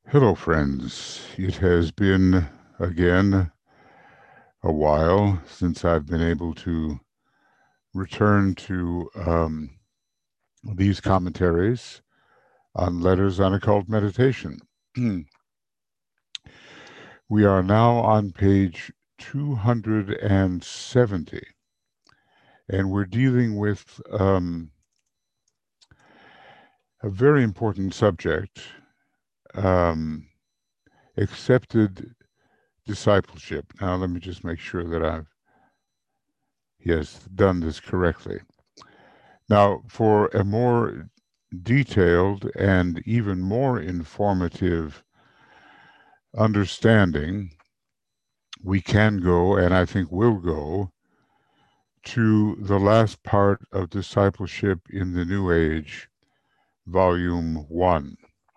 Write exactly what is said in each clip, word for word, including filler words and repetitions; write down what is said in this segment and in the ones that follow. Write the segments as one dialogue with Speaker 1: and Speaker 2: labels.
Speaker 1: Hello, friends. It has been, again, a while since I've been able to return to um, these commentaries on Letters on Occult Meditation. We are now on page two hundred seventy, and we're dealing with um, a very important subject, um, accepted discipleship. Now, let me just make sure that I've yes, done this correctly. Now, for a more detailed and even more informative understanding, we can go, and I think will go, to the last part of Discipleship in the New Age, Volume one,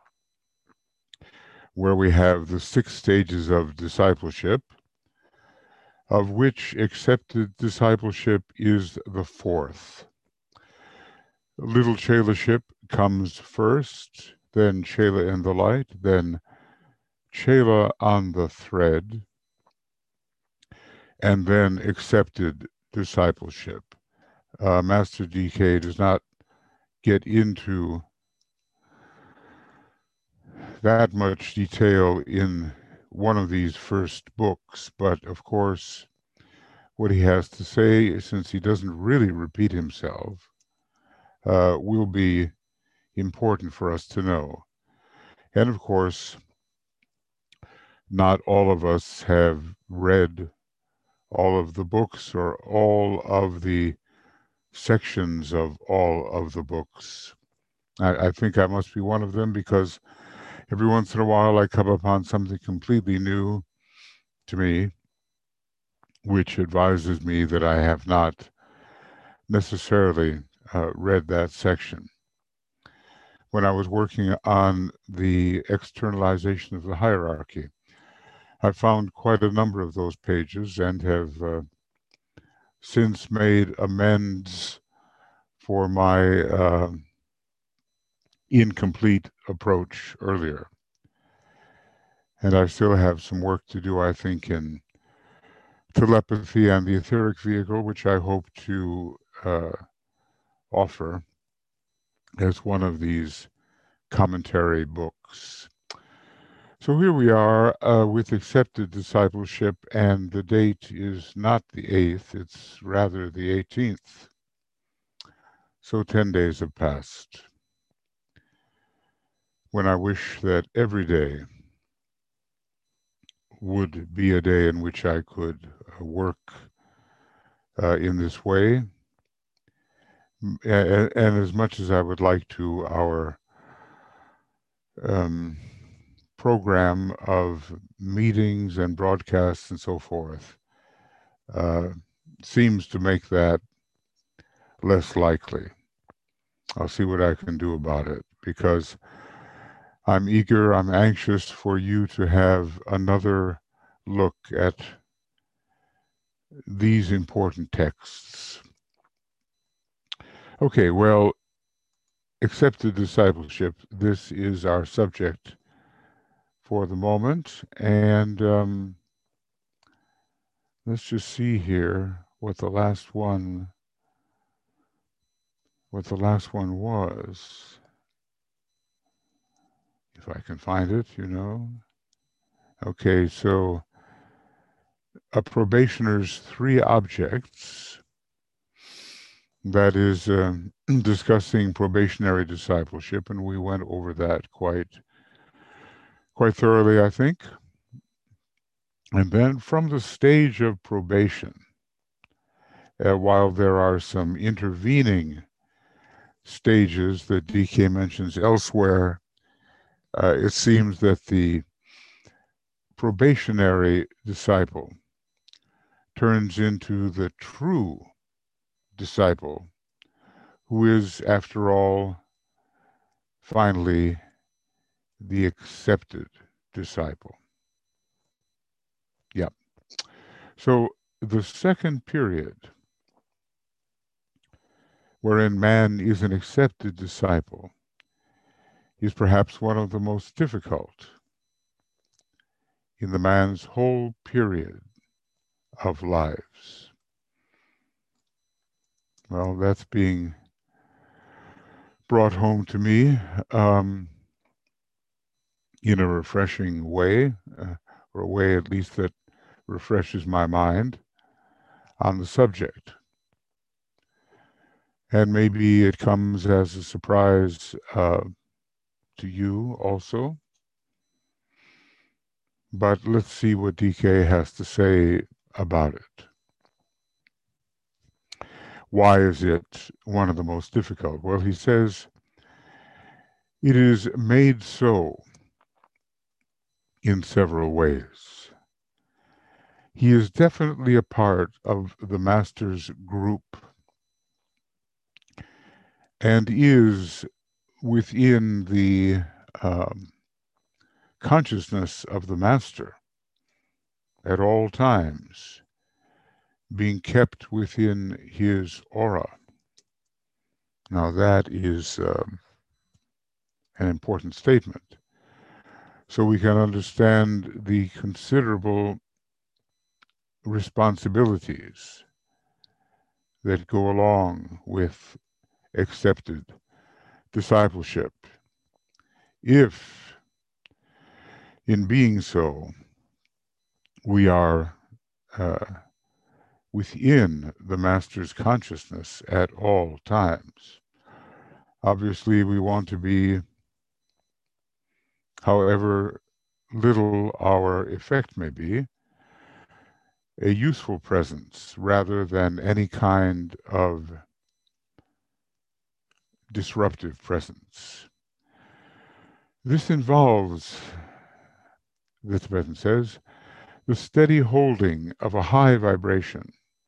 Speaker 1: where we have the six stages of discipleship, of which accepted discipleship is the fourth. Little Chelaship comes first, then Chela in the light, then Chela on the thread, and then accepted discipleship. Uh, Master D K does not get into that much detail in one of these first books, but of course, what he has to say, since he doesn't really repeat himself, uh, will be important for us to know. And of course, not all of us have read all of the books or all of the sections of all of the books. I, I think I must be one of them because every once in a while I come upon something completely new to me, which advises me that I have not necessarily uh, read that section. When I was working on the externalization of the hierarchy, I found quite a number of those pages and have uh, since made amends for my uh, incomplete approach earlier. And I still have some work to do, I think, in telepathy and the etheric vehicle, which I hope to uh, offer as one of these commentary books. So here we are uh, with accepted discipleship, and the date is not the eighth, it's rather the eighteenth. So ten days have passed when I wish that every day would be a day in which I could uh, work uh, in this way. And, and as much as I would like to, our um, program of meetings and broadcasts and so forth uh, seems to make that less likely. I'll see what I can do about it because I'm eager, I'm anxious for you to have another look at these important texts. Okay, well, accepted discipleship, this is our subject for the moment. And um, let's just see here what the last one, what the last one was. If I can find it, you know. Okay, so a probationer's three objects, that is um, discussing probationary discipleship, and we went over that quite quite thoroughly, I think. And then from the stage of probation, uh, while there are some intervening stages that D K mentions elsewhere, uh, it seems that the probationary disciple turns into the true disciple, who is, after all, finally the accepted disciple. Yeah. So the second period, wherein man is an accepted disciple, is perhaps one of the most difficult. in the man's whole period of lives. Well, that's being brought home to me um, in a refreshing way, uh, or a way at least that refreshes my mind on the subject. And maybe it comes as a surprise uh, to you also. But let's see what D K has to say about it. Why is it one of the most difficult? Well, he says, it is made so in several ways. He is definitely a part of the Master's group and is within the um, consciousness of the Master at all times, being kept within his aura. Now that is um, an important statement. So we can understand the considerable responsibilities that go along with accepted discipleship, if in being so we are uh, within the Master's consciousness at all times. Obviously, we want to be, however little our effect may be, a useful presence rather than any kind of disruptive presence. This involves, the Tibetan says, the steady holding of a high vibration.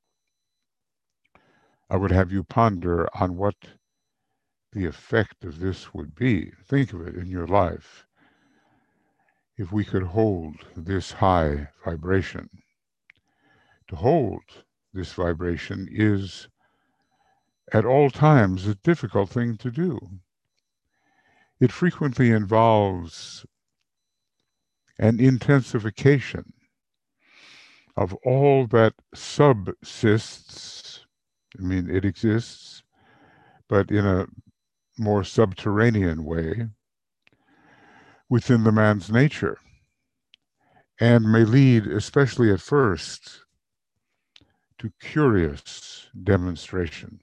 Speaker 1: I would have you ponder on what the effect of this would be. Think of it in your life. If we could hold this high vibration. To hold this vibration is at all times a difficult thing to do. It frequently involves an intensification of all that subsists. I mean, it exists, but in a more subterranean way within the man's nature, and may lead, especially at first, to curious demonstration.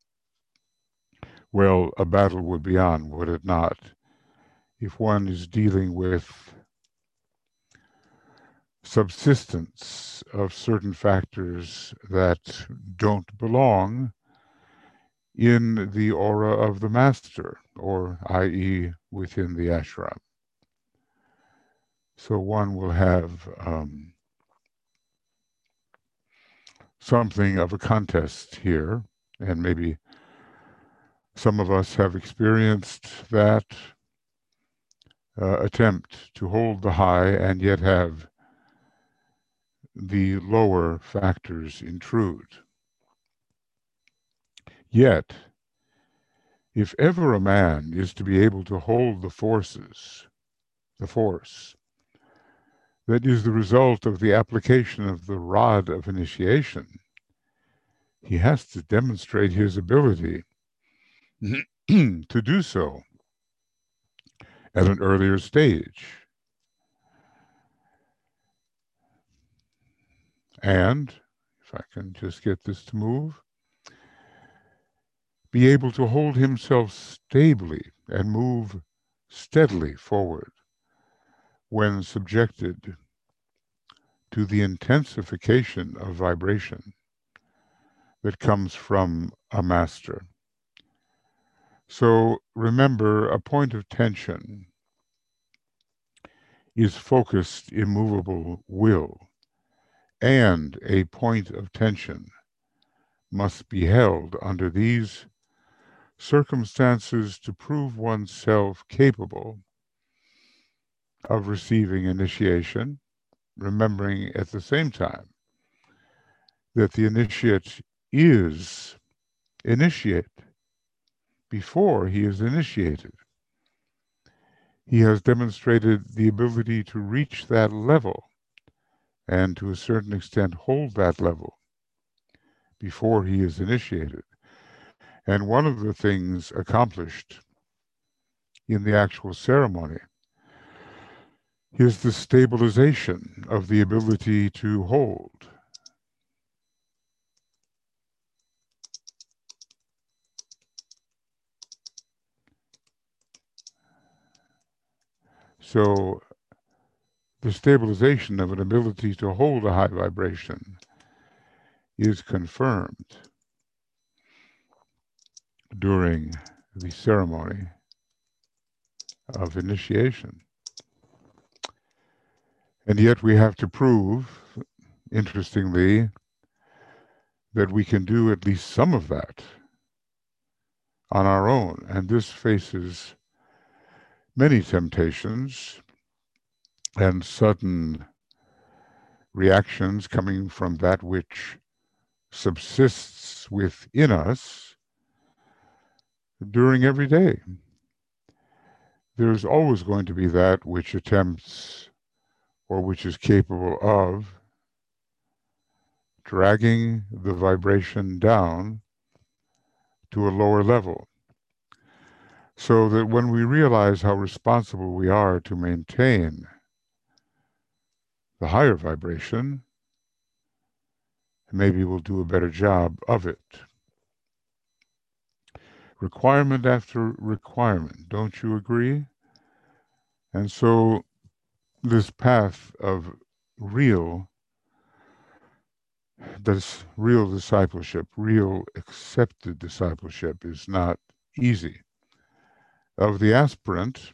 Speaker 1: Well, a battle would be on, would it not, if one is dealing with subsistence of certain factors that don't belong in the aura of the Master, or that is within the ashram. So one will have um, something of a contest here, and maybe some of us have experienced that uh, attempt to hold the high and yet have the lower factors intrude. Yet, if ever a man is to be able to hold the forces, the force, that is the result of the application of the rod of initiation, he has to demonstrate his ability to do so at an earlier stage. And, if I can just get this to move, be able to hold himself stably and move steadily forward when subjected to the intensification of vibration that comes from a master. So remember, a point of tension is focused, immovable will, and a point of tension must be held under these circumstances to prove oneself capable of receiving initiation, remembering at the same time that the initiate is initiate before he is initiated. He has demonstrated the ability to reach that level and to a certain extent hold that level before he is initiated. And one of the things accomplished in the actual ceremony is the stabilization of the ability to hold. So the stabilization of an ability to hold a high vibration is confirmed during the ceremony of initiation. And yet we have to prove, interestingly, that we can do at least some of that on our own. And this faces many temptations and sudden reactions coming from that which subsists within us during every day. There's always going to be that which attempts or which is capable of dragging the vibration down to a lower level. So that when we realize how responsible we are to maintain the higher vibration, maybe we'll do a better job of it. Requirement after requirement, don't you agree? And so this path of real, this real discipleship, real accepted discipleship is not easy. Of the aspirant,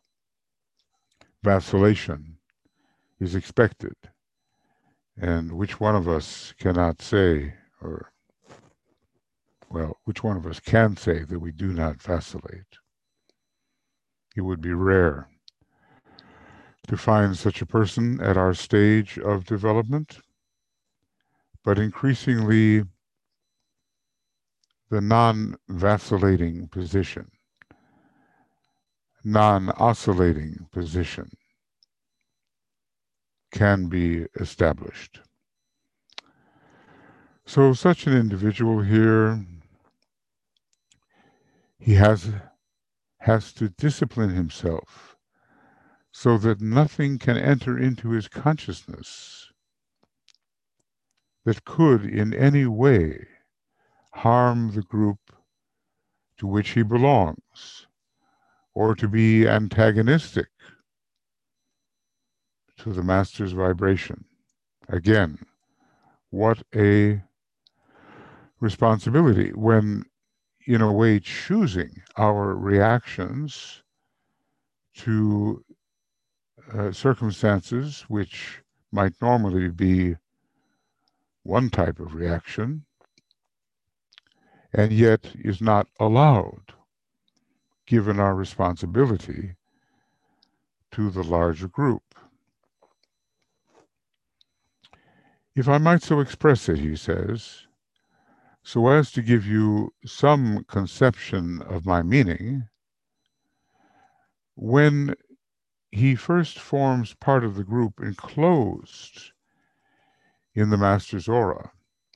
Speaker 1: vacillation is expected. And which one of us cannot say, or, well, which one of us can say that we do not vacillate? It would be rare to find such a person at our stage of development, but increasingly the non-vacillating position, non-oscillating position can be established. So such an individual here, he has, has to discipline himself so that nothing can enter into his consciousness that could in any way harm the group to which he belongs, or to be antagonistic to the master's vibration. Again, what a responsibility when, in a way, choosing our reactions to uh, circumstances which might normally be one type of reaction, and yet is not allowed, given our responsibility to the larger group. If I might so express it, he says, so as to give you some conception of my meaning, when he first forms part of the group enclosed in the master's aura,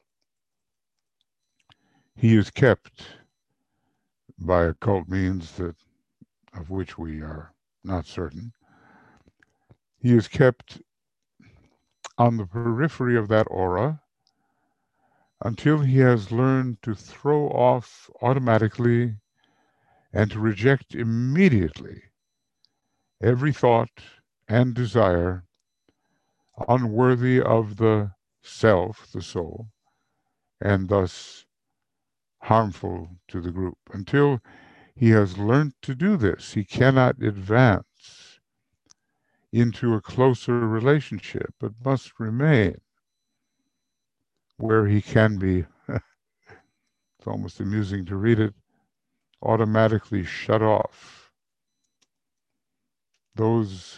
Speaker 1: he is kept by occult means that of which we are not certain. He is kept on the periphery of that aura until he has learned to throw off automatically and to reject immediately every thought and desire unworthy of the self, the soul, and thus harmful to the group. Until he has learned to do this, he cannot advance into a closer relationship, but must remain where he can be, it's almost amusing to read it, automatically shut off. Those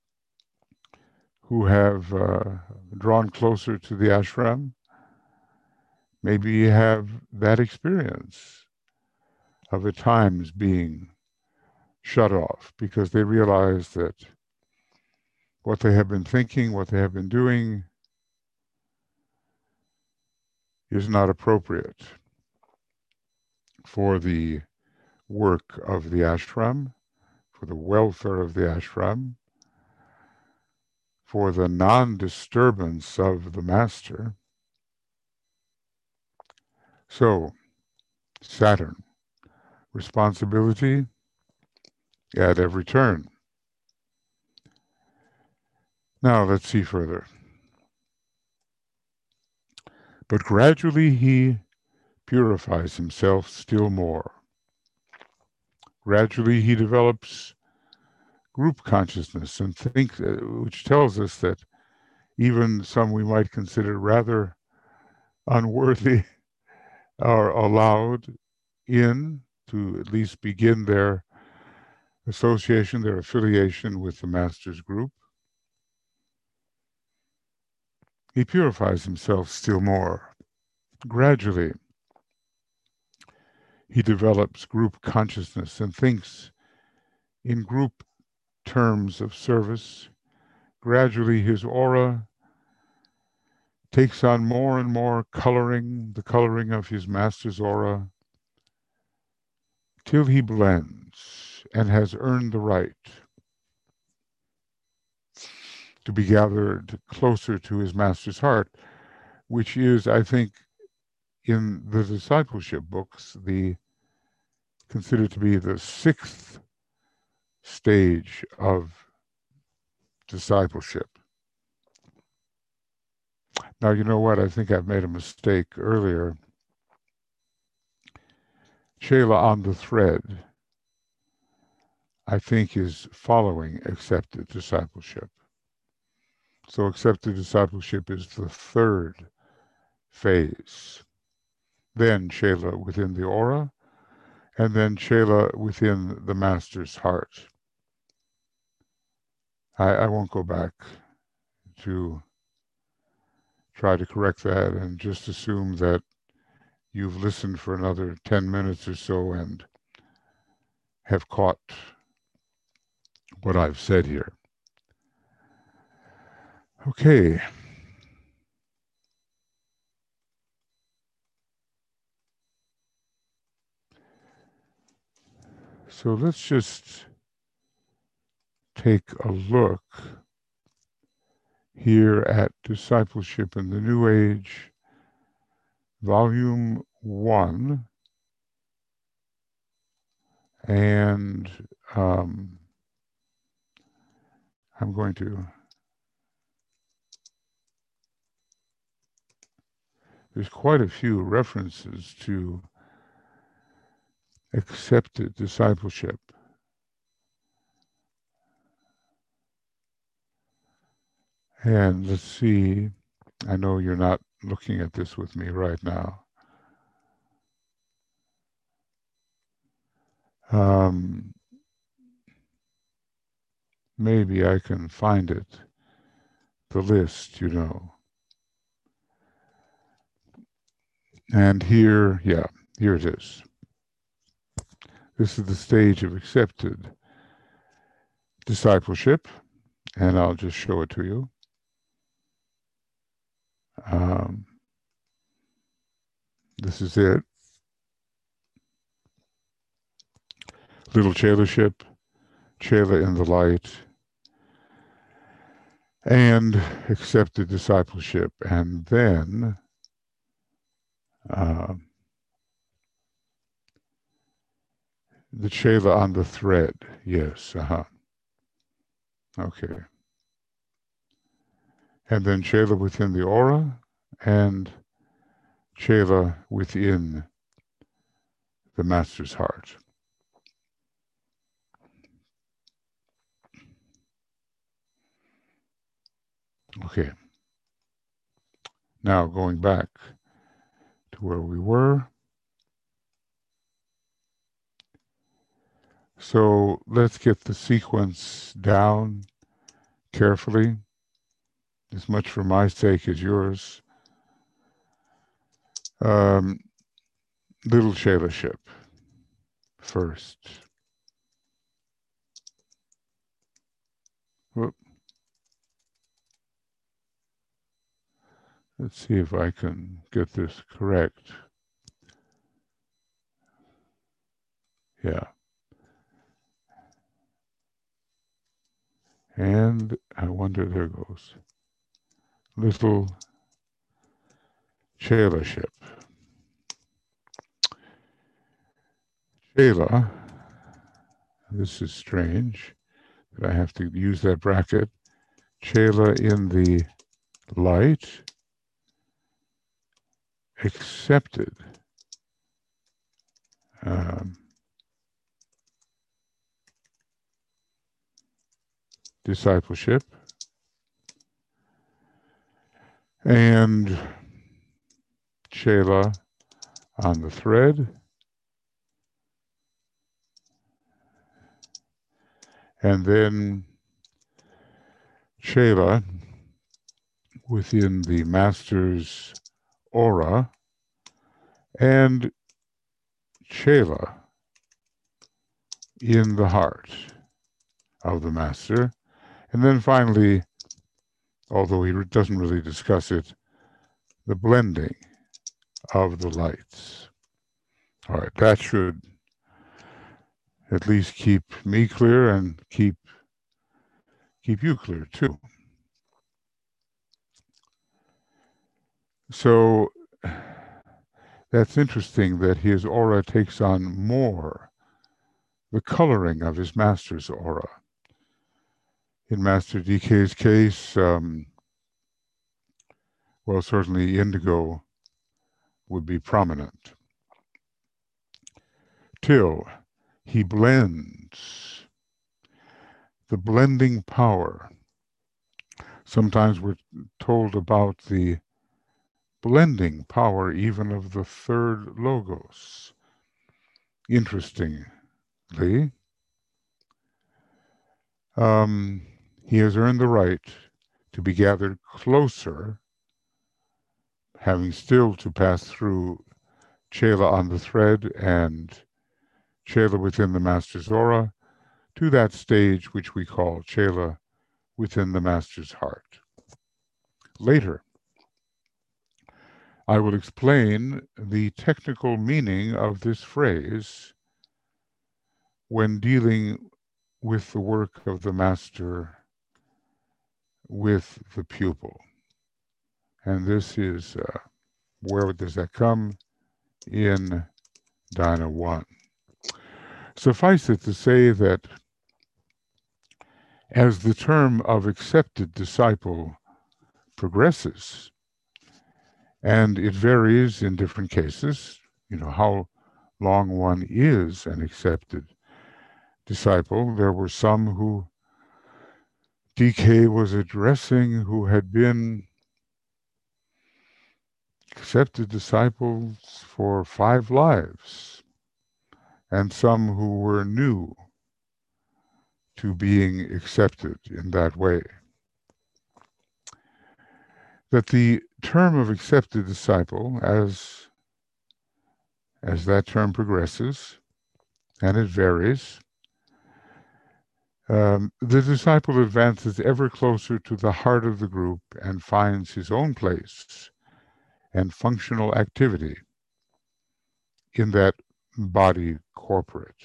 Speaker 1: who have uh, drawn closer to the ashram maybe have that experience of at times being shut off because they realize that what they have been thinking, what they have been doing is not appropriate for the work of the ashram, for the welfare of the ashram, for the non-disturbance of the master. So, Saturn, responsibility at every turn. Now let's see further. But gradually he purifies himself still more. Gradually he develops group consciousness and thinks, uh, which tells us that even some we might consider rather unworthy are allowed in to at least begin their association, their affiliation with the master's group. He purifies himself still more. Gradually, he develops group consciousness and thinks in group terms of service. Gradually, his aura takes on more and more coloring, the coloring of his master's aura, till he blends and has earned the right to be gathered closer to his master's heart, which is, I think, in the discipleship books, the considered to be the sixth stage of discipleship. Now, you know what? I think I've made a mistake earlier. Chela on the thread, I think, is following accepted discipleship. So accepted discipleship is the third phase. Then Chela within the aura, and then Chela within the master's heart. I, I won't go back to try to correct that and just assume that you've listened for another ten minutes or so and have caught what I've said here. Okay. So let's just take a look here at Discipleship in the New Age, Volume one. And um, I'm going to, there's quite a few references to accepted discipleship. And let's see, I know you're not looking at this with me right now. Um, maybe I can find it, the list, you know. And here, yeah, here it is. This is the stage of accepted discipleship, and I'll just show it to you. Um, this is it. Little Chelaship, Chela in the light, and accepted discipleship, and then uh, the Chela on the thread. Yes, uh-huh. Okay. And then Chela within the aura, and Chela within the master's heart. Okay. Now going back to where we were. So let's get the sequence down carefully, as much for my sake as yours. Um, little Chelaship first. Whoop. Let's see if I can get this correct. Yeah. And I wonder, there goes. Little Chela ship. Chela, this is strange that I have to use that bracket. Chela in the light, accepted. Um, discipleship. And Chela on the thread. And then Chela within the master's aura, and Chela in the heart of the master. And then finally, although he doesn't really discuss it, the blending of the lights. All right, that should at least keep me clear and keep keep you clear too. So that's interesting that his aura takes on more the coloring of his master's aura. In Master D K's case, um, well, certainly indigo would be prominent. Till he blends. The blending power. Sometimes we're told about the blending power even of the third logos. Interestingly, um, he has earned the right to be gathered closer, having still to pass through Chela on the thread and Chela within the master's aura, to that stage which we call Chela within the master's heart. Later, I will explain the technical meaning of this phrase when dealing with the work of the master with the pupil. And this is, uh, where does that come? In Dhyana one. Suffice it to say that as the term of accepted disciple progresses, and it varies in different cases, you know, how long one is an accepted disciple. There were some who D K was addressing who had been accepted disciples for five lives, and some who were new to being accepted in that way. That the term of accepted disciple, as, as that term progresses, and it varies, um, the disciple advances ever closer to the heart of the group and finds his own place and functional activity in that body corporate.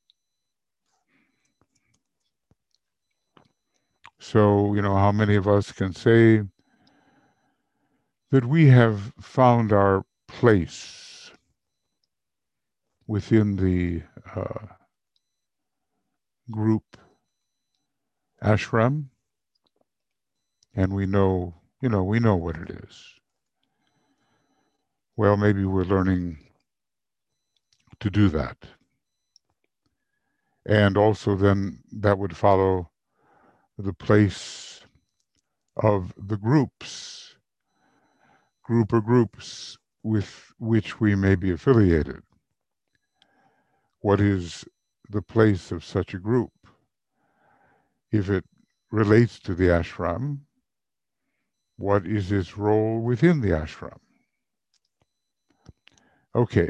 Speaker 1: So, you know, how many of us can say that we have found our place within the uh, group ashram, and we know, you know, we know what it is. Well, maybe we're learning to do that. And also then that would follow the place of the groups, group or groups with which we may be affiliated. What is the place of such a group? If it relates to the ashram, what is its role within the ashram? Okay,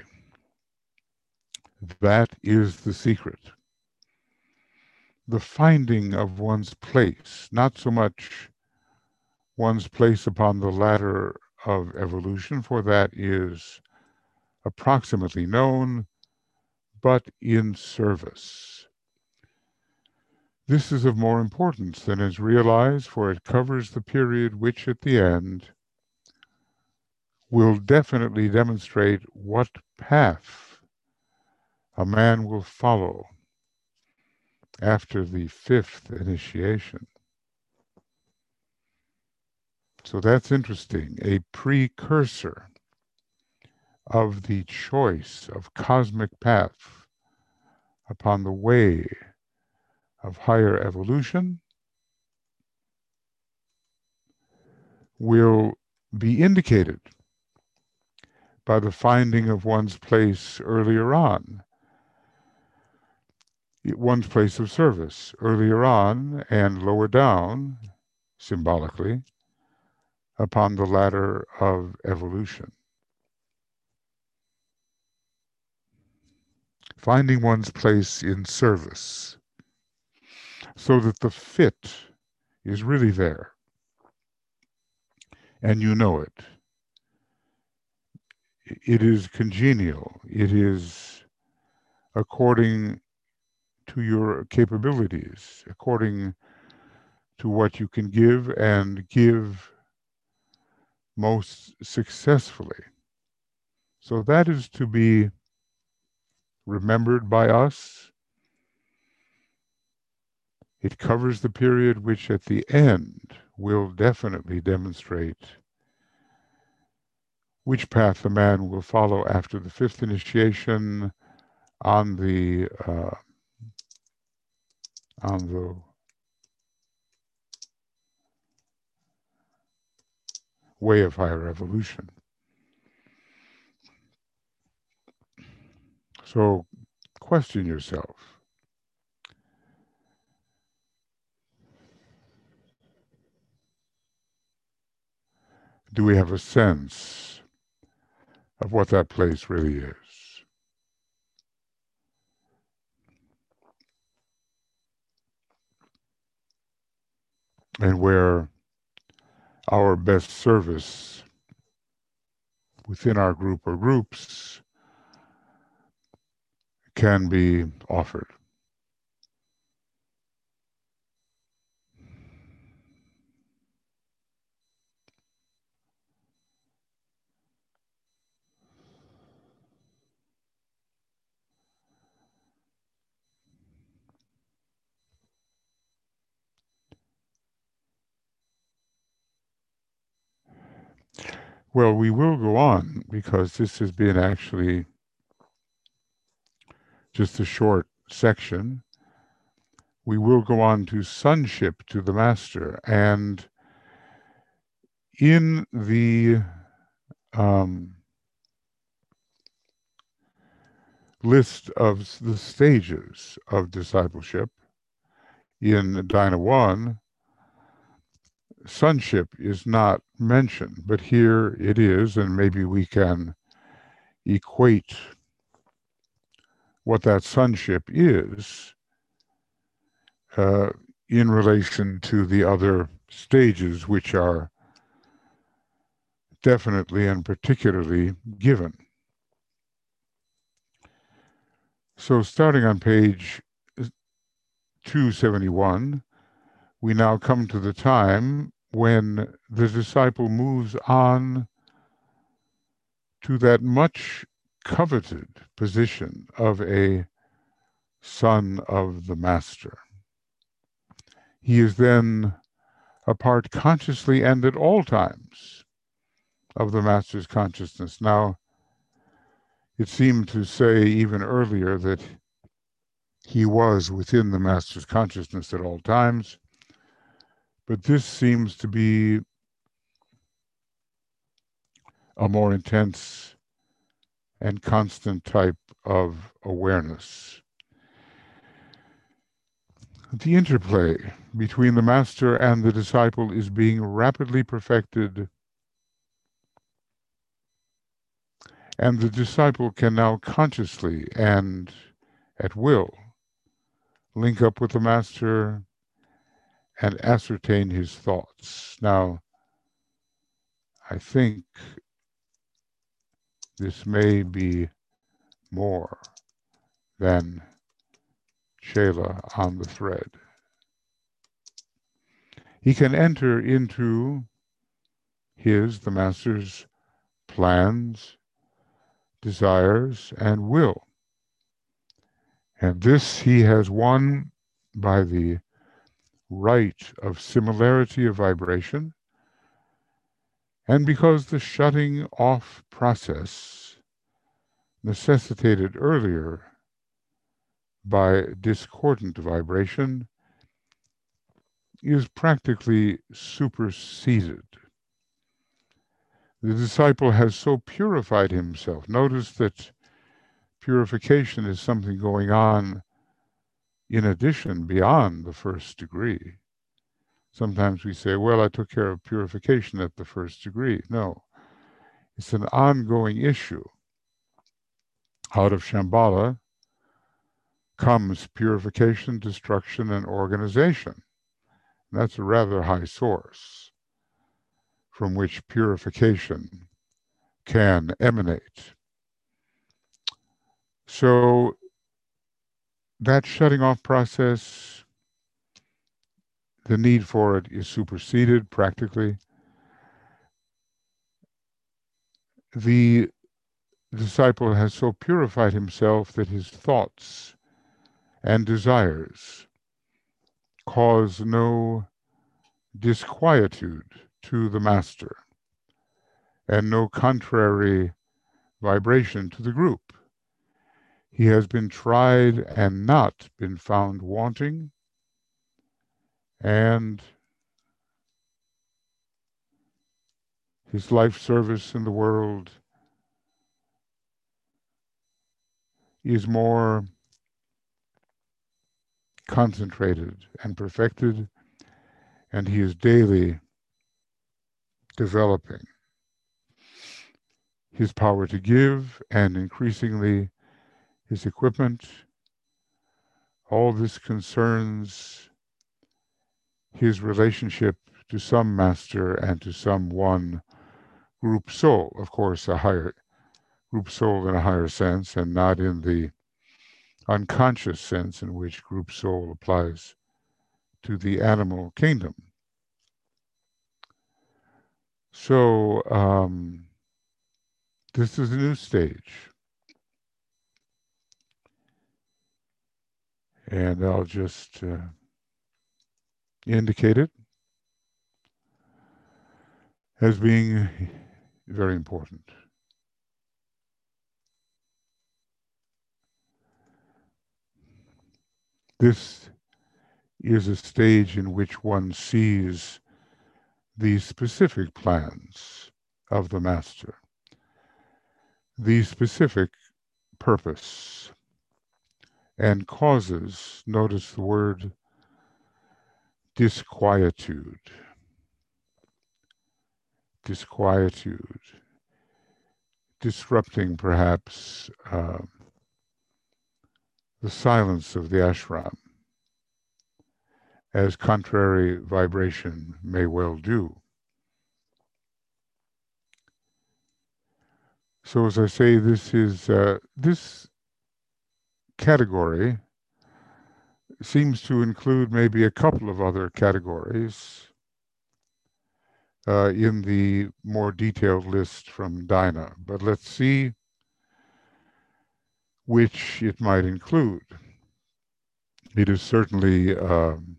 Speaker 1: that is the secret. The finding of one's place, not so much one's place upon the ladder of evolution, for that is approximately known, but in service. This is of more importance than is realized, for it covers the period which at the end will definitely demonstrate what path a man will follow after the fifth initiation. So that's interesting, a precursor of the choice of cosmic path upon the way of higher evolution will be indicated by the finding of one's place earlier on, one's place of service earlier on and lower down, symbolically, upon the ladder of evolution. Finding one's place in service so that the fit is really there and you know it. It is congenial. It is according to your capabilities, according to what you can give and give most successfully. So that is to be remembered by us. It covers the period which at the end will definitely demonstrate which path the man will follow after the fifth initiation on the uh, on the way of higher evolution. So question yourself. Do we have a sense of what that place really is? And where our best service within our group or groups can be offered. Well, we will go on because this has been actually just a short section. We will go on to sonship to the master. And in the um, list of the stages of discipleship in Dhyana one, sonship is not mentioned, but here it is, and maybe we can equate what that sonship is uh, in relation to the other stages which are definitely and particularly given. So starting on page two seventy-one, we now come to the time when the disciple moves on to that much coveted position of a son of the master. He is then a part consciously and at all times of the master's consciousness. Now, it seemed to say even earlier that he was within the master's consciousness at all times, but this seems to be a more intense and constant type of awareness. The interplay between the master and the disciple is being rapidly perfected, and the disciple can now consciously and at will link up with the master and ascertain his thoughts. Now, I think this may be more than Chela on the thread. He can enter into his, the master's, plans, desires, and will. And this he has won by the right of similarity of vibration, and because the shutting off process necessitated earlier by discordant vibration is practically superseded. The disciple has so purified himself. Notice that purification is something going on in addition, beyond the first degree. Sometimes we say, well, I took care of purification at the first degree. No, it's an ongoing issue. Out of Shambhala comes purification, destruction, and organization. And that's a rather high source from which purification can emanate. So that shutting off process, the need for it is superseded practically. The disciple has so purified himself that his thoughts and desires cause no disquietude to the master and no contrary vibration to the group. He has been tried and not been found wanting, and his life service in the world is more concentrated and perfected, and he is daily developing his power to give and increasingly his equipment. All this concerns his relationship to some master and to some one group soul, of course, a higher group soul in a higher sense, and not in the unconscious sense in which group soul applies to the animal kingdom. So um, this is a new stage. And I'll just uh, indicate it as being very important. This is a stage in which one sees the specific plans of the master, the specific purpose and causes. Notice the word disquietude. Disquietude. Disrupting perhaps uh, the silence of the ashram, as contrary vibration may well do. So as I say, this is uh, this category seems to include maybe a couple of other categories uh, in the more detailed list from Dinah, but let's see which it might include. It is certainly, um,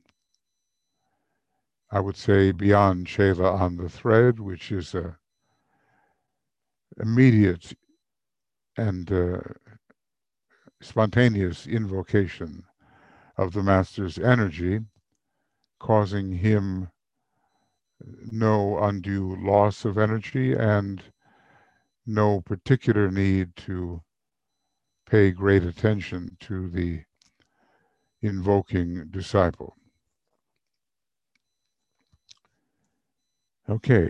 Speaker 1: I would say, beyond Chela on the thread, which is a immediate and uh, spontaneous invocation of the master's energy, causing him no undue loss of energy and no particular need to pay great attention to the invoking disciple. Okay.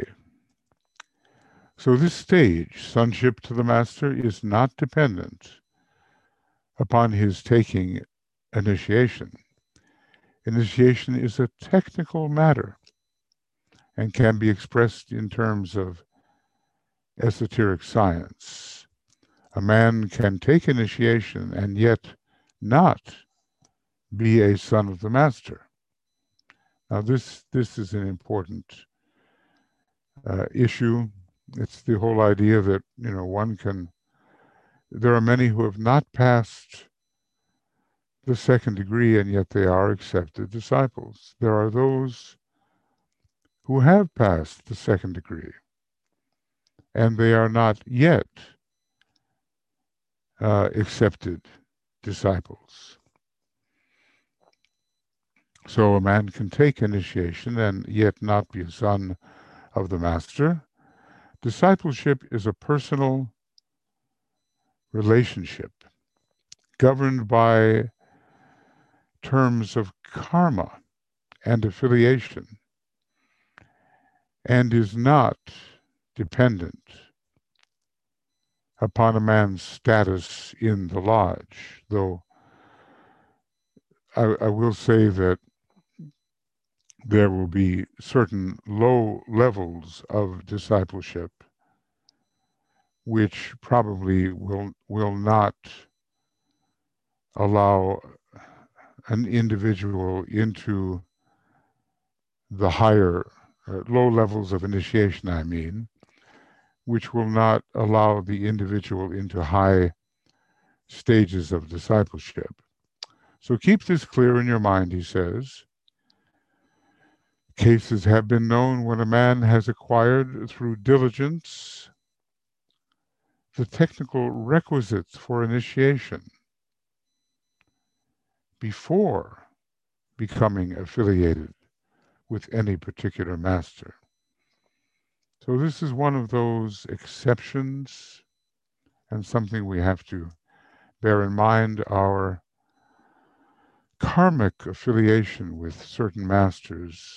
Speaker 1: So this stage, sonship to the master, is not dependent upon his taking initiation. Initiation is a technical matter and can be expressed in terms of esoteric science. A man can take initiation and yet not be a son of the master. Now, this this is an important uh, issue. It's the whole idea that, you know, one can. There are many who have not passed the second degree, and yet they are accepted disciples. There are those who have passed the second degree, and they are not yet uh, accepted disciples. So a man can take initiation and yet not be a son of the master. Discipleship is a personal relationship governed by terms of karma and affiliation, and is not dependent upon a man's status in the lodge, though I, I will say that there will be certain low levels of discipleship which probably will will not allow an individual into the higher uh, low levels of initiation, I mean, which will not allow the individual into high stages of discipleship. So keep this clear in your mind, he says. Cases have been known when a man has acquired through diligence the technical requisites for initiation before becoming affiliated with any particular master. So this is one of those exceptions and something we have to bear in mind. Our karmic affiliation with certain masters,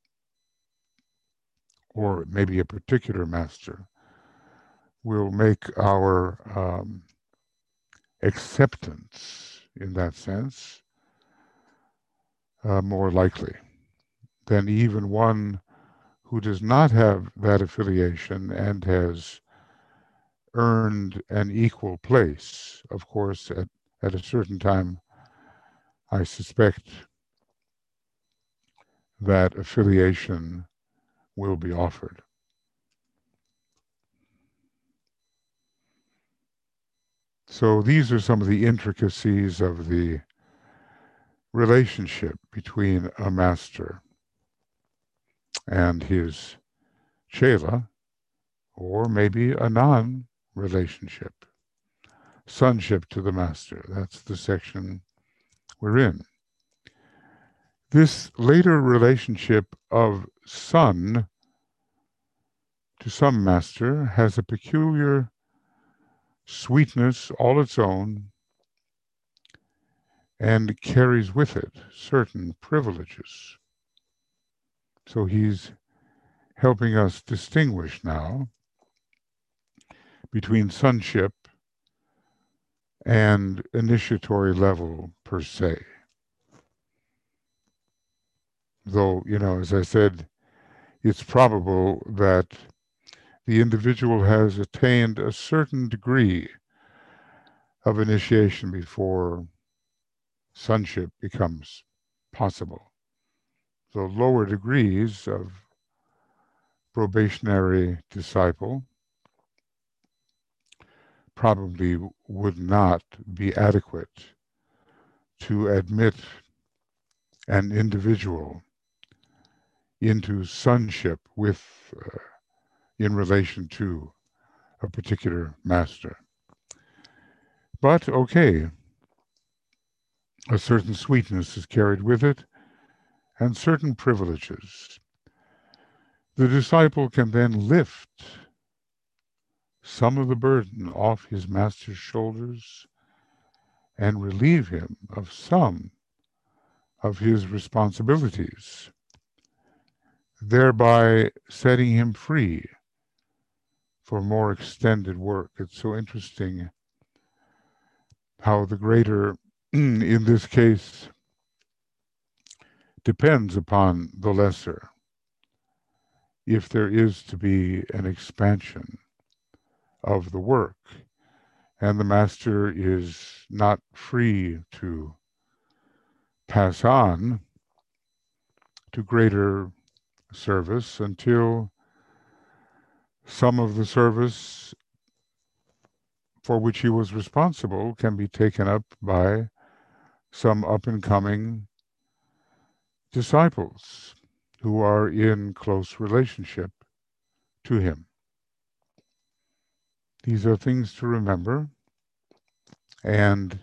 Speaker 1: or maybe a particular master, will make our um, acceptance in that sense uh, more likely than even one who does not have that affiliation and has earned an equal place. Of course, at, at a certain time, I suspect that affiliation will be offered. So these are some of the intricacies of the relationship between a master and his chela, or maybe a non-relationship, sonship to the master. That's the section we're in. This later relationship of son to some master has a peculiar sweetness all its own and carries with it certain privileges. So he's helping us distinguish now between sonship and initiatory level per se. Though, you know, as I said, it's probable that the individual has attained a certain degree of initiation before sonship becomes possible. So lower degrees of probationary disciple probably would not be adequate to admit an individual into sonship with, uh, in relation to a particular master. But okay, a certain sweetness is carried with it and certain privileges. The disciple can then lift some of the burden off his master's shoulders and relieve him of some of his responsibilities, thereby setting him free for more extended work. It's so interesting how the greater, in this case, depends upon the lesser, if there is to be an expansion of the work. And the master is not free to pass on to greater service until some of the service for which he was responsible can be taken up by some up-and-coming disciples who are in close relationship to him. These are things to remember and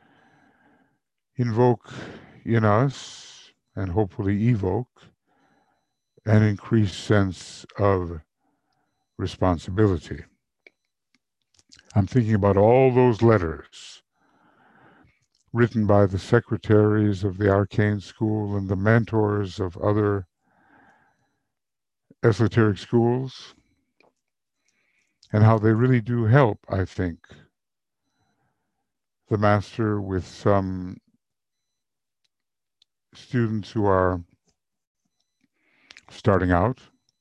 Speaker 1: invoke in us, and hopefully evoke, an increased sense of responsibility. I'm thinking about all those letters written by the secretaries of the Arcane School and the mentors of other esoteric schools, and how they really do help, I think, the master with some students who are starting out.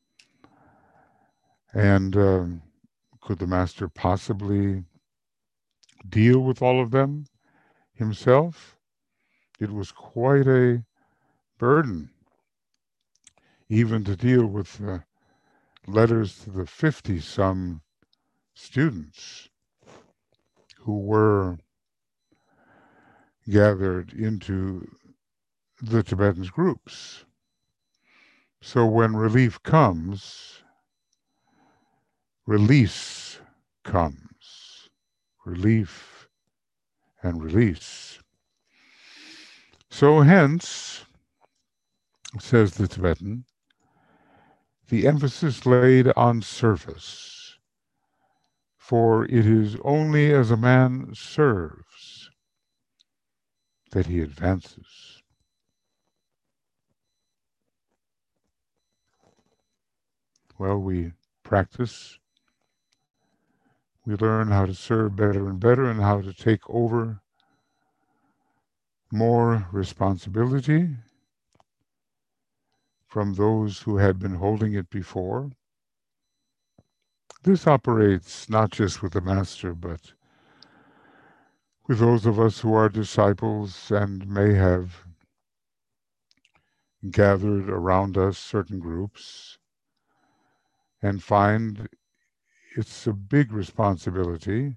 Speaker 1: And um, could the master possibly deal with all of them himself? It was quite a burden, even to deal with uh, letters to the fifty-some students who were gathered into the Tibetan groups. So when relief comes, release comes. Relief and release. So hence, says the Tibetan, the emphasis laid on service, for it is only as a man serves that he advances. Well, we practice, we learn how to serve better and better and how to take over more responsibility from those who had been holding it before. This operates not just with the master, but with those of us who are disciples and may have gathered around us certain groups and find it's a big responsibility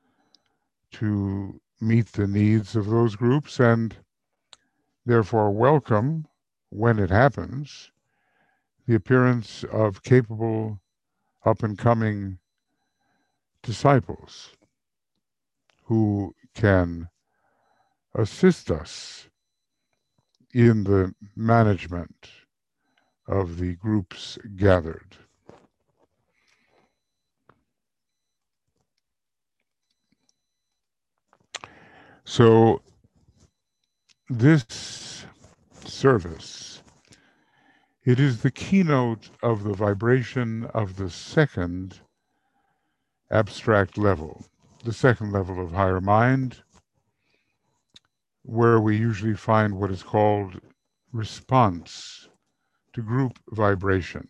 Speaker 1: to meet the needs of those groups and therefore welcome, when it happens, the appearance of capable up-and-coming disciples who can assist us in the management of the groups gathered. So this service, it is the keynote of the vibration of the second abstract level, the second level of higher mind, where we usually find what is called response to group vibration.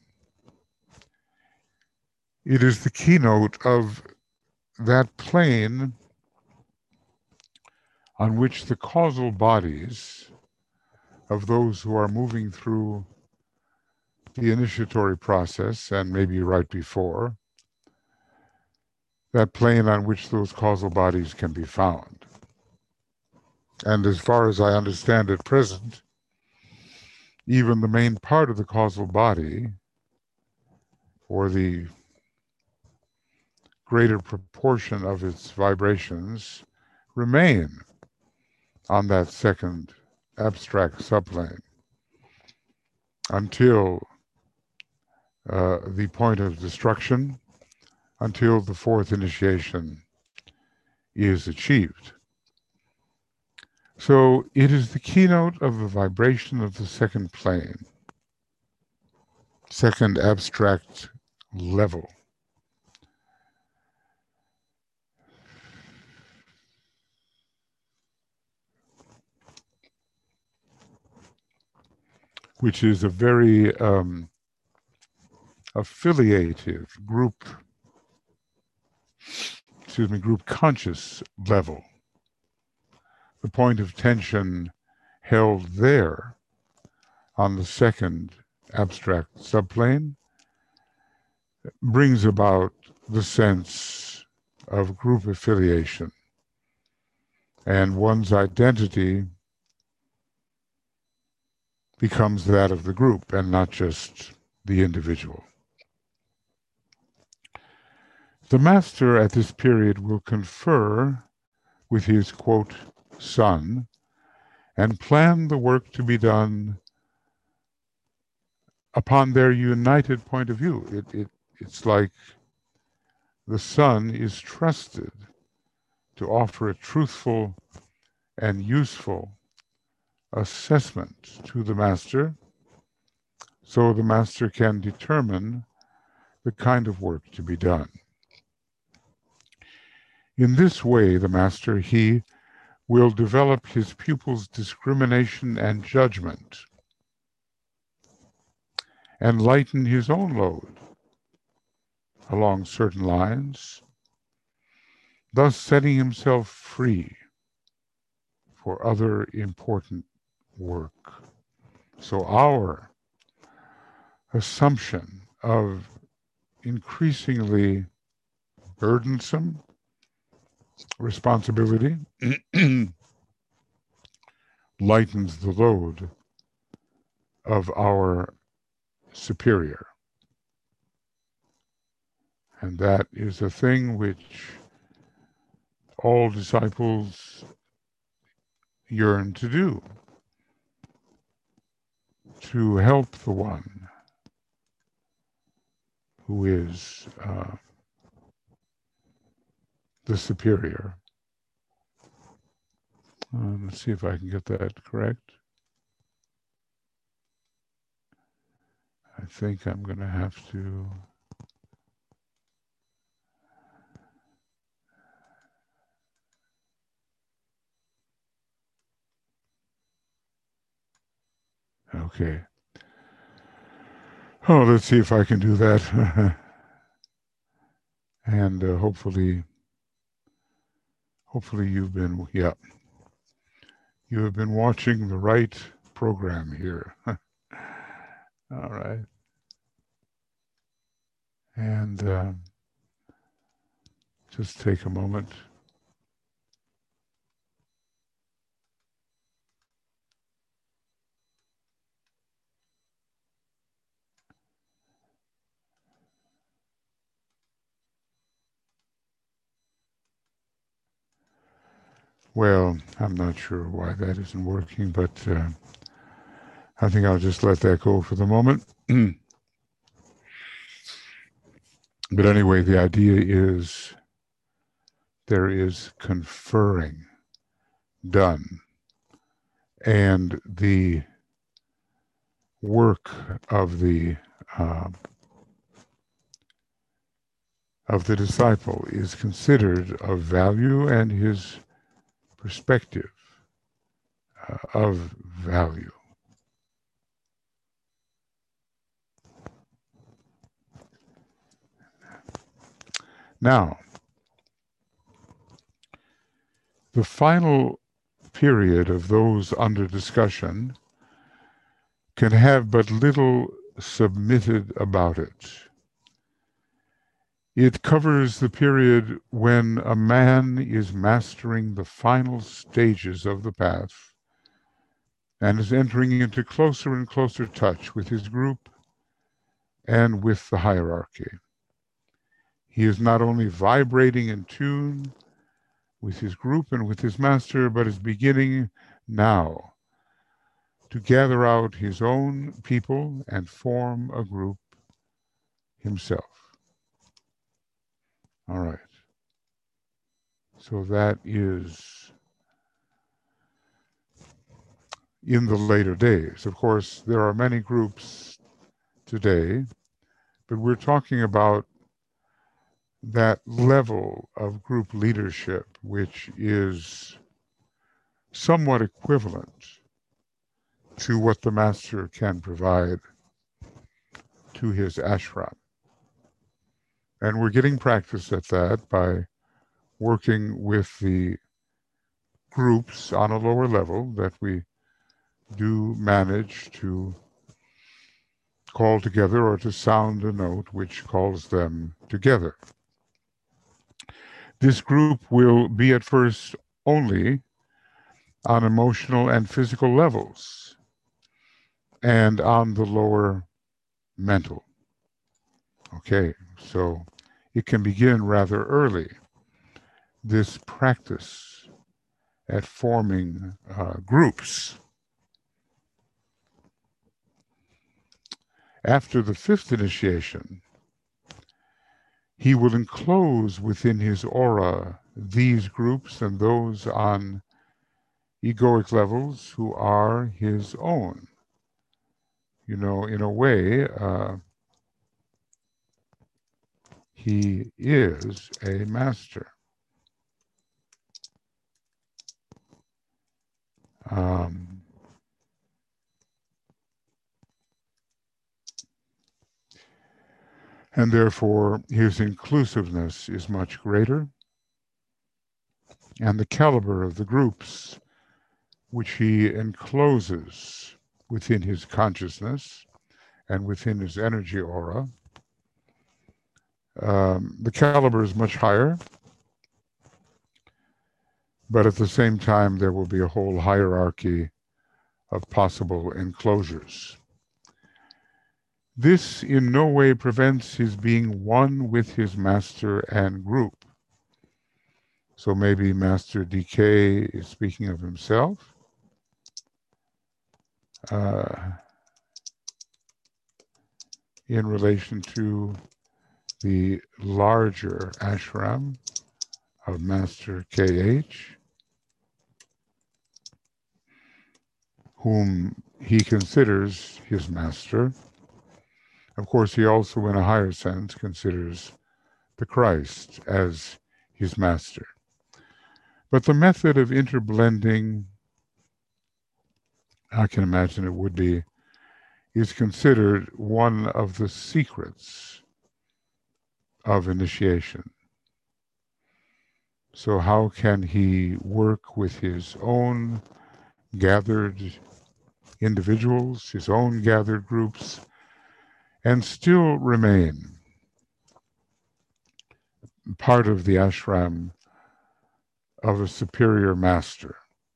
Speaker 1: It is the keynote of that plane on which the causal bodies of those who are moving through the initiatory process, and maybe right before, that plane on which those causal bodies can be found. And as far as I understand at present, even the main part of the causal body, or the greater proportion of its vibrations, remain on that second abstract subplane until uh, the point of destruction, until the fourth initiation is achieved. So it is the keynote of the vibration of the second plane, second abstract level. Which is a very um, affiliative group excuse me, group conscious level. The point of tension held there on the second abstract subplane brings about the sense of group affiliation, and one's identity becomes that of the group and not just the individual. The master at this period will confer with his, quote, son, and plan the work to be done upon their united point of view. It, it, it's like the son is trusted to offer a truthful and useful assessment to the master, so the master can determine the kind of work to be done. In this way, the master, he will develop his pupil's discrimination and judgment and lighten his own load along certain lines, thus setting himself free for other important work. So our assumption of increasingly burdensome responsibility lightens the load of our superior. And that is a thing which all disciples yearn to do, to help the one who is uh, the superior. Um, let's see if I can get that correct. I think I'm going to have to okay. Oh, let's see if I can do that. And uh, hopefully, hopefully you've been, yeah, you have been watching the right program here. All right. And uh, just take a moment. Well, I'm not sure why that isn't working, but uh, I think I'll just let that go for the moment. But anyway, the idea is there is conferring done, and the work of the uh, of the disciple is considered of value, and his perspective uh, of value. Now, the final period of those under discussion can have but little submitted about it. It covers the period when a man is mastering the final stages of the path and is entering into closer and closer touch with his group and with the hierarchy. He is not only vibrating in tune with his group and with his master, but is beginning now to gather out his own people and form a group himself. All right. So that is in the later days. Of course, there are many groups today, but we're talking about that level of group leadership, which is somewhat equivalent to what the master can provide to his ashram. And we're getting practice at that by working with the groups on a lower level that we do manage to call together or to sound a note which calls them together. This group will be at first only on emotional and physical levels and on the lower mental. Okay, so it can begin rather early, this practice at forming uh, groups. After the fifth initiation, he will enclose within his aura these groups and those on egoic levels who are his own. You know, in a way, uh, he is a master. Um, and therefore, his inclusiveness is much greater, and the caliber of the groups which he encloses within his consciousness and within his energy aura, um, the caliber is much higher, but at the same time, there will be a whole hierarchy of possible enclosures. This in no way prevents his being one with his master and group. So maybe Master D K is speaking of himself. Uh, in relation to the larger ashram of Master K H, whom he considers his master. Of course, he also, in a higher sense, considers the Christ as his master. But the method of interblending, I can imagine it would be, is considered one of the secrets of initiation. So how can he work with his own gathered individuals, his own gathered groups, and still remain part of the ashram of a superior master,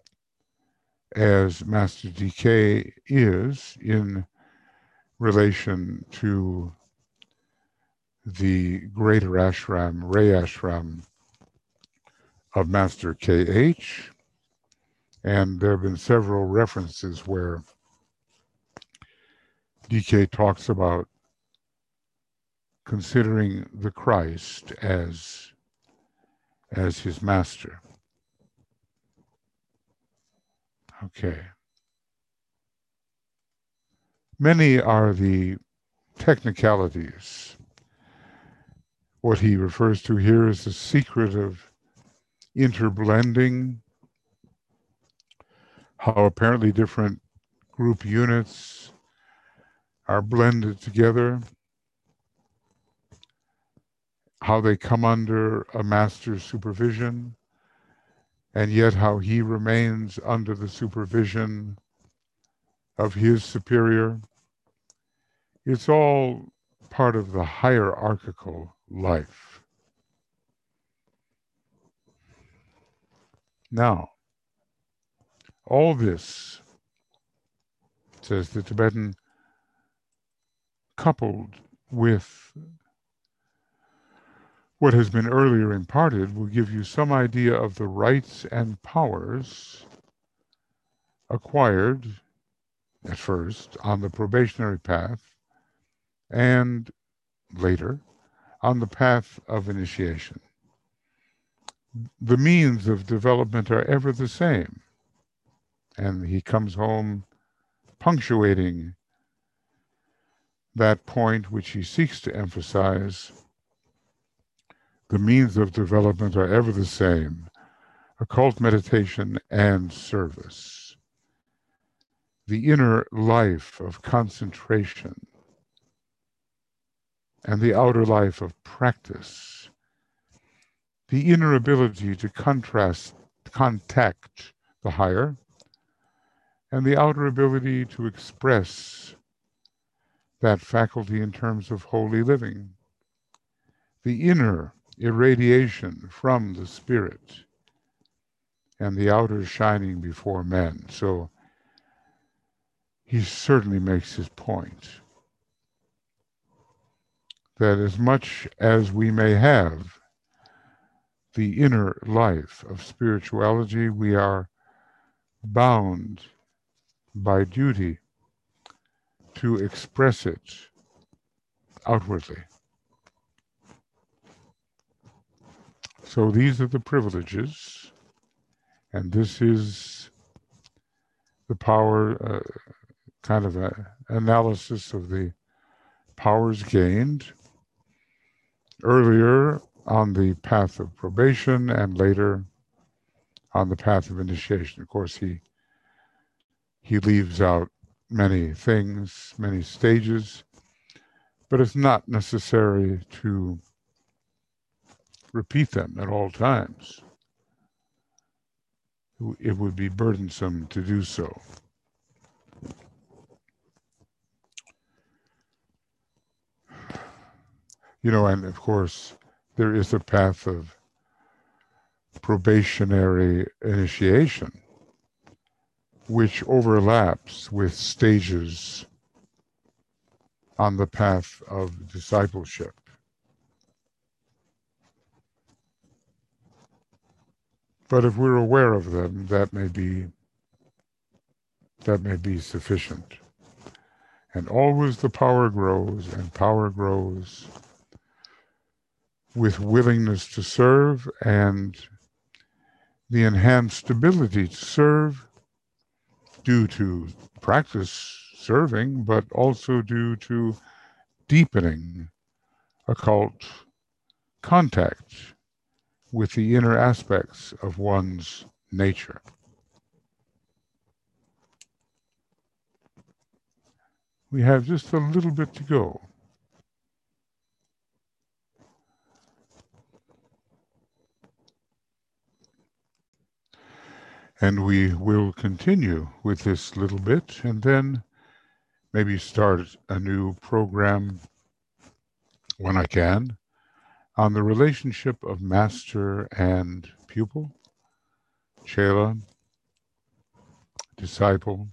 Speaker 1: as Master D K is in relation to the greater ashram, Ray Ashram of Master K H. And there have been several references where D K talks about considering the Christ as, as his master. Okay. Many are the technicalities. What he refers to here is the secret of interblending, how apparently different group units are blended together, how they come under a master's supervision, and yet how he remains under the supervision of his superior. It's all part of the hierarchical life. Now, all this, says the Tibetan, coupled with what has been earlier imparted, will give you some idea of the rights and powers acquired at first on the probationary path and later on the path of initiation. The means of development are ever the same. And he comes home punctuating that point which he seeks to emphasize. The means of development are ever the same: occult meditation and service. The inner life of concentration and the outer life of practice, the inner ability to contrast, contact the higher, and the outer ability to express that faculty in terms of holy living, the inner irradiation from the spirit, and the outer shining before men. So he certainly makes his point that as much as we may have the inner life of spirituality, we are bound by duty to express it outwardly. So these are the privileges, and this is the power, uh, kind of an analysis of the powers gained earlier on the path of probation and later on the path of initiation. Of course, he he leaves out many things, many stages, but it's not necessary to repeat them at all times. It would be burdensome to do so. You know, and of course, there is a path of probationary initiation, which overlaps with stages on the path of discipleship. But if we're aware of them, that may be that may be sufficient. And always the power grows, and power grows with willingness to serve and the enhanced ability to serve due to practice serving, but also due to deepening occult contact with the inner aspects of one's nature. We have just a little bit to go. And we will continue with this little bit and then maybe start a new program when I can on the relationship of master and pupil, chela, disciple.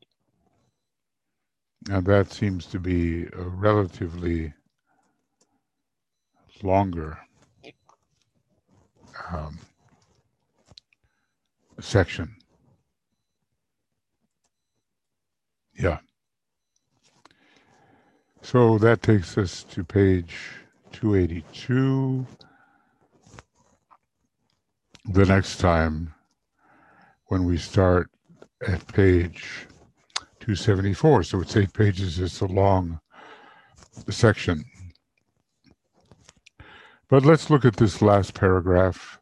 Speaker 1: And that seems to be a relatively longer um, section. Yeah. So that takes us to page two eighty-two. The next time when we start at page two seventy-four. So it's eight pages. It's a long section. But let's look at this last paragraph.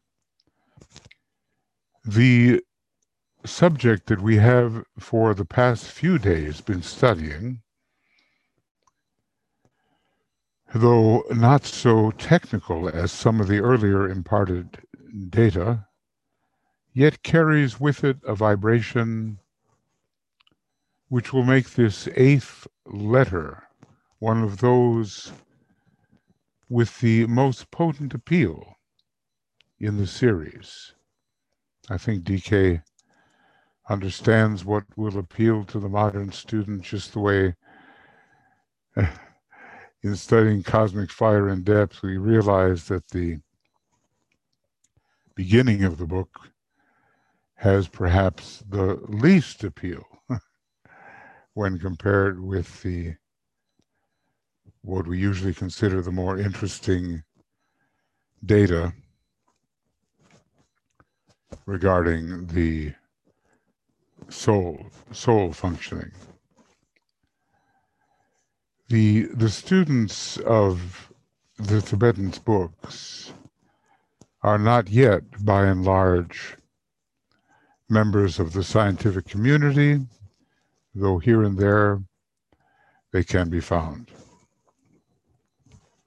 Speaker 1: The subject that we have for the past few days been studying, though not so technical as some of the earlier imparted data, yet carries with it a vibration which will make this eighth letter one of those with the most potent appeal in the series. I think D K understands what will appeal to the modern student just the way uh, in studying Cosmic Fire in depth, we realize that the beginning of the book has perhaps the least appeal when compared with the what we usually consider the more interesting data regarding the soul, soul functioning. The, the students of the Tibetan books are not yet, by and large, members of the scientific community, though here and there they can be found.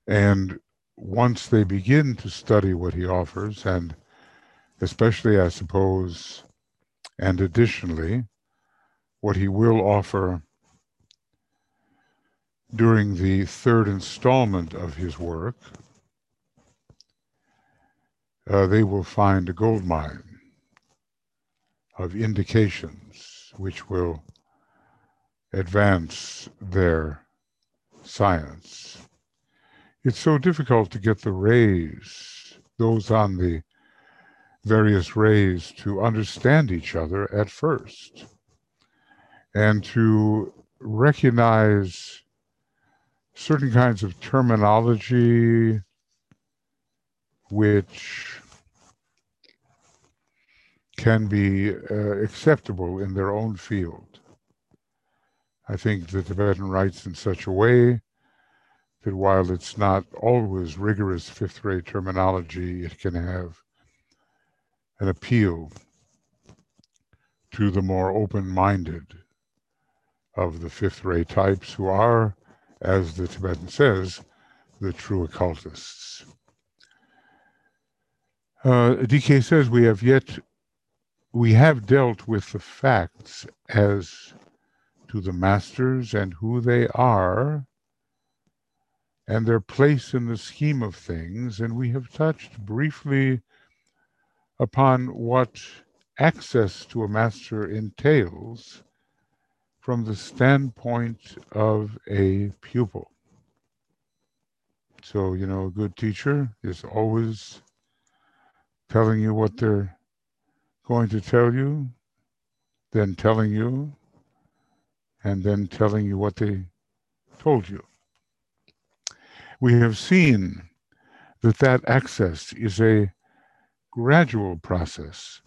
Speaker 1: And once they begin to study what he offers, and especially, I suppose, and additionally, what he will offer during the third installment of his work, uh, they will find a gold mine of indications which will advance their science. It's so difficult to get the rays, those on the various rays, to understand each other at first and to recognize certain kinds of terminology which can be uh, acceptable in their own field. I think the Tibetan writes in such a way that while it's not always rigorous fifth-rate terminology, it can have an appeal to the more open-minded of the fifth-rate types who are, as the Tibetan says, the true occultists. Uh, D K says we have yet, we have dealt with the facts as to the masters and who they are and their place in the scheme of things, and we have touched briefly upon what access to a master entails from the standpoint of a pupil. So, you know, a good teacher is always telling you what they're going to tell you, then telling you, and then telling you what they told you. We have seen that that access is a gradual process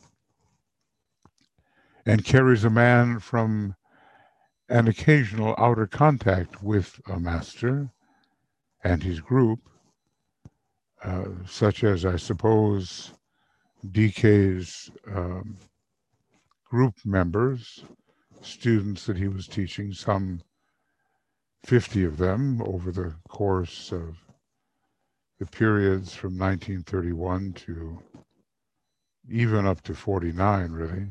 Speaker 1: and carries a man from an occasional outer contact with a master and his group, uh, such as, I suppose, D K's um, group members, students that he was teaching, some fifty of them over the course of the periods from nineteen thirty-one to even up to forty-nine, really.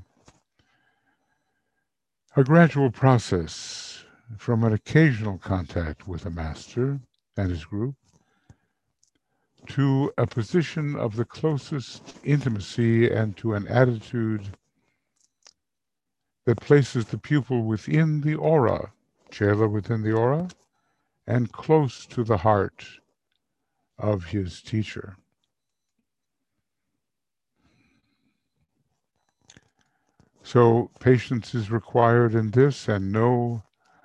Speaker 1: A gradual process from an occasional contact with a master and his group to a position of the closest intimacy and to an attitude that places the pupil within the aura, Chela within the aura, and close to the heart of his teacher. So patience is required in this, and no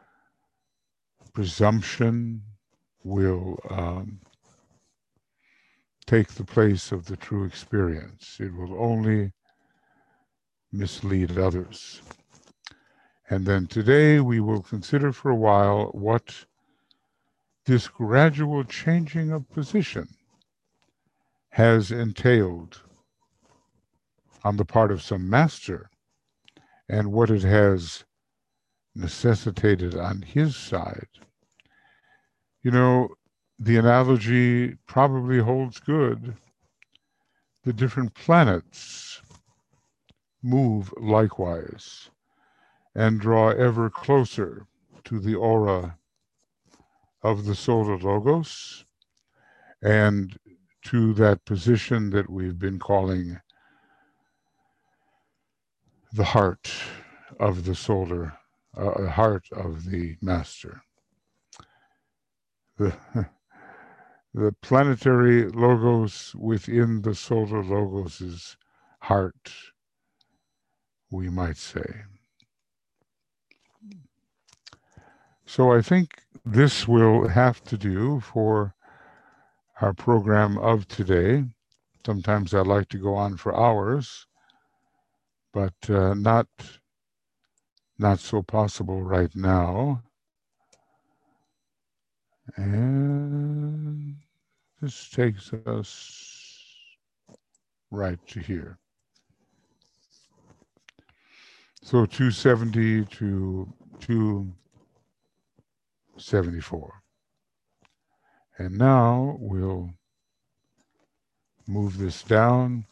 Speaker 1: presumption will um, take the place of the true experience. It will only mislead others. And then today we will consider for a while what this gradual changing of position has entailed on the part of some master and what it has necessitated on his side. You know, the analogy probably holds good. The different planets move likewise and draw ever closer to the aura of the solar logos and to that position that we've been calling the heart of the solar, uh, heart of the master. The, the planetary logos within the solar logos's heart, we might say. So I think this will have to do for our program of today. Sometimes I like to go on for hours, but uh, not, not so possible right now. And this takes us right to here. So two seventy to two seventy-four. And now we'll move this down.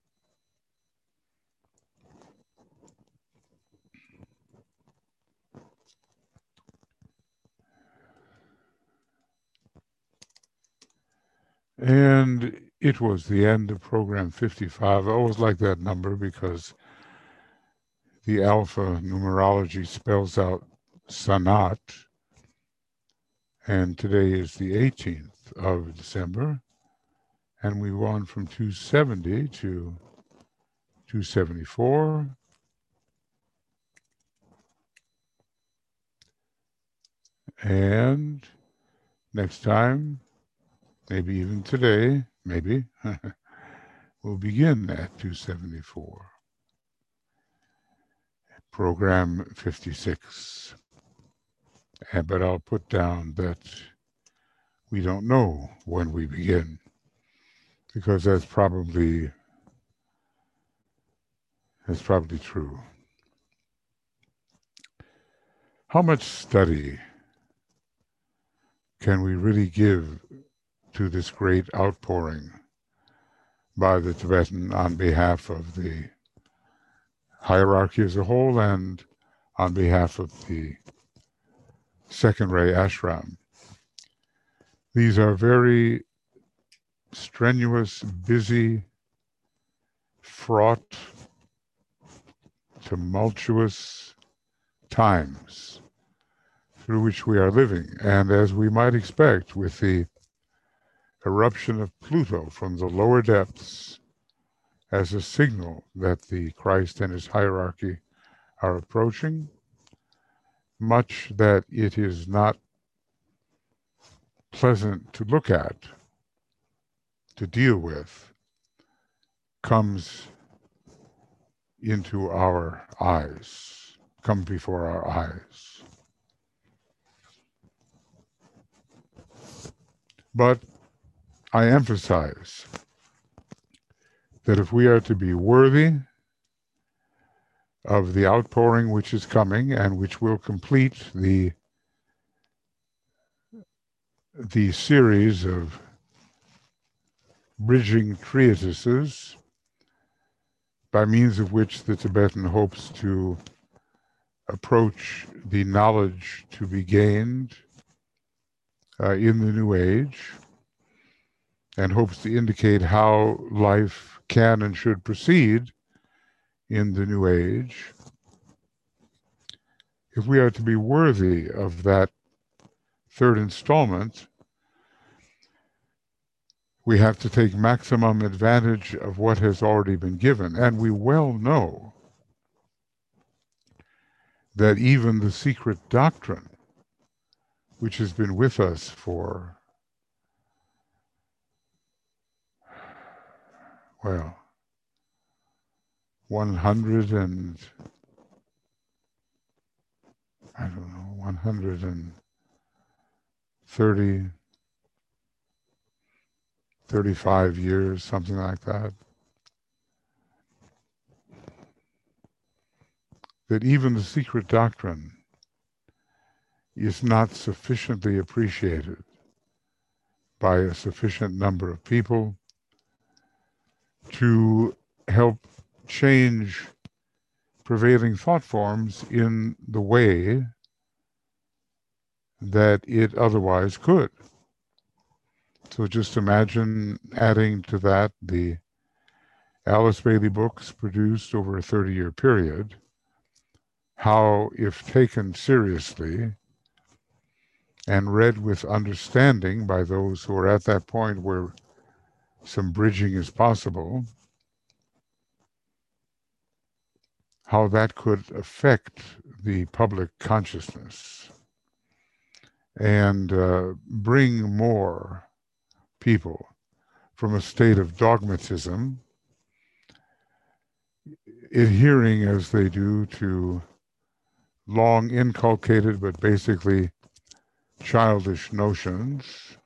Speaker 1: And it was the end of program fifty-five. I always like that number because the alpha numerology spells out Sanat. And today is the eighteenth of December. And we won from two seventy to two seventy-four. And next time, maybe even today, maybe, we'll begin at two seventy-four. Program fifty-six. And, but I'll put down that we don't know when we begin, because that's probably that's probably true. How much study can we really give to this great outpouring by the Tibetan on behalf of the hierarchy as a whole and on behalf of the second ray ashram? These are very strenuous, busy, fraught, tumultuous times through which we are living. And as we might expect, with the eruption of Pluto from the lower depths as a signal that the Christ and his hierarchy are approaching, much that it is not pleasant to look at, to deal with, comes into our eyes, comes before our eyes. But I emphasize that if we are to be worthy of the outpouring which is coming and which will complete the the series of bridging treatises by means of which the Tibetan hopes to approach the knowledge to be gained uh, in the New Age, and hopes to indicate how life can and should proceed in the New Age. If we are to be worthy of that third installment, we have to take maximum advantage of what has already been given. And we well know that even the secret doctrine, which has been with us for, well, one hundred and, I don't know, one hundred thirty, thirty-five years, something like that, that even the secret doctrine is not sufficiently appreciated by a sufficient number of people to help change prevailing thought forms in the way that it otherwise could. So just imagine adding to that the Alice Bailey books produced over a thirty-year period, how, if taken seriously and read with understanding by those who are at that point where some bridging is possible, how that could affect the public consciousness and uh, bring more people from a state of dogmatism, adhering as they do to long inculcated but basically childish notions,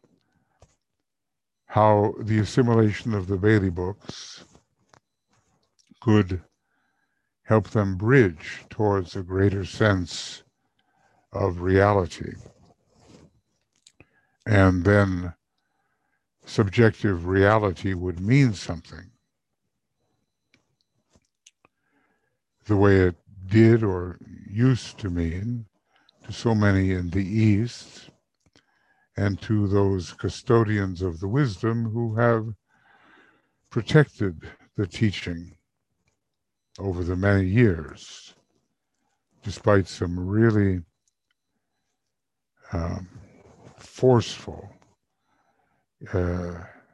Speaker 1: how the assimilation of the Bailey books could help them bridge towards a greater sense of reality. And then subjective reality would mean something the way it did or used to mean to so many in the East and to those custodians of the wisdom who have protected the teaching over the many years, despite some really um, forceful uh,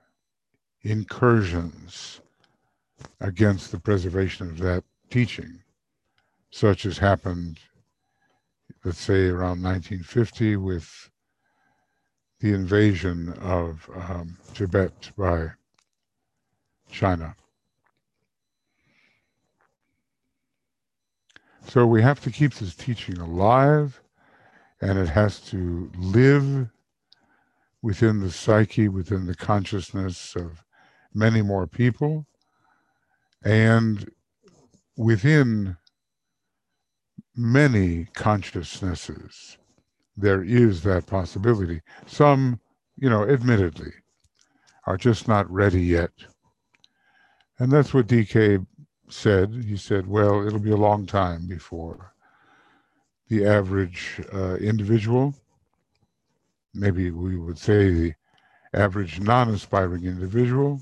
Speaker 1: incursions against the preservation of that teaching, such as happened, let's say, around nineteen fifty with the invasion of um, Tibet by China. So we have to keep this teaching alive, and it has to live within the psyche, within the consciousness of many more people, and within many consciousnesses. There is that possibility. Some, you know, admittedly, are just not ready yet. And that's what D K said. He said, well, it'll be a long time before the average uh, individual, maybe we would say the average non-aspiring individual,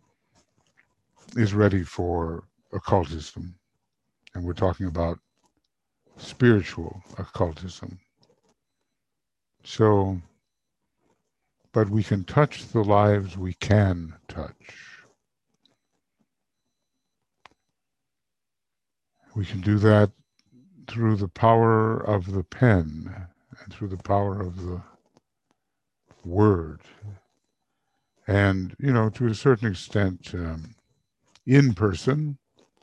Speaker 1: is ready for occultism. And we're talking about spiritual occultism. So, but we can touch the lives we can touch. We can do that through the power of the pen and through the power of the word. And, you know, to a certain extent, um, in person,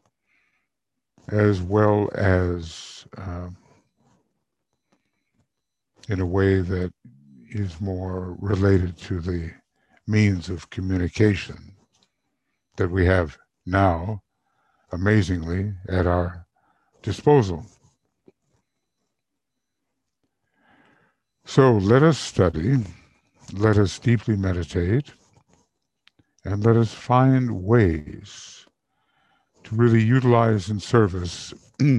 Speaker 1: as well as uh, in a way that is more related to the means of communication that we have now, amazingly, at our disposal. So let us study, let us deeply meditate, and let us find ways to really utilize in service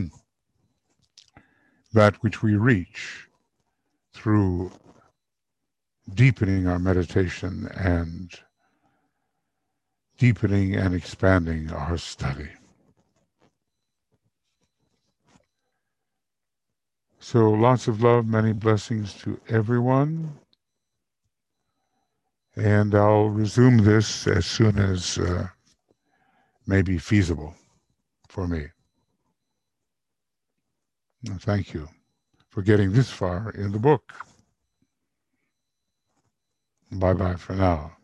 Speaker 1: that which we reach through deepening our meditation and deepening and expanding our study. So lots of love, many blessings to everyone. And I'll resume this as soon as uh, may be feasible for me. And thank you for getting this far in the book. Bye-bye for now.